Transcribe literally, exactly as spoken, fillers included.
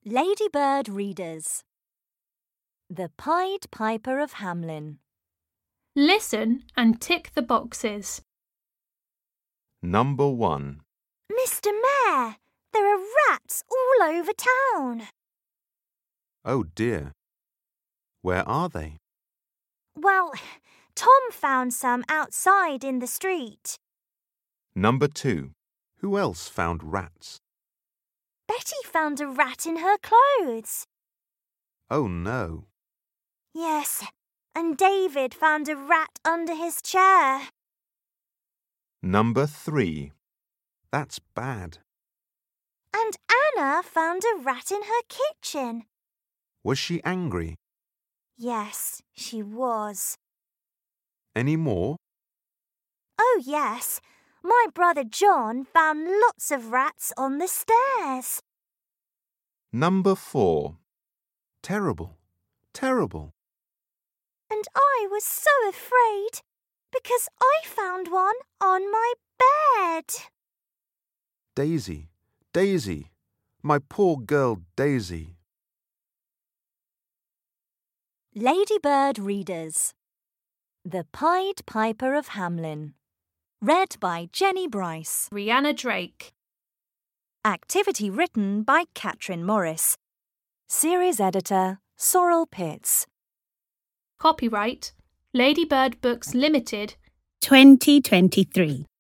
Ladybird Readers. The Pied Piper of Hamelin. Listen and tick the boxes. Number one. Mister Mayor, there are rats all over town. Oh dear. Where are they? Well, Tom found some outside in the street. Number two. Who else found rats? Betty found a rat in her clothes. Oh no. Yes, and David found a rat under his chair. Number three. That's bad. And Anna found a rat in her kitchen. Was she angry? Yes, she was. Any more? Oh, yes. My brother John found lots of rats on the stairs. Number four. Terrible. Terrible. And I was so afraid because I found one on my bed. Daisy, Daisy, my poor girl Daisy. Ladybird Readers. The Pied Piper of Hamelin. Read by Jenny Bryce. Rihanna Drake. Activity written by Catherine Morris. Series editor Sorrel Pitts. Copyright Ladybird Books Limited twenty twenty-three.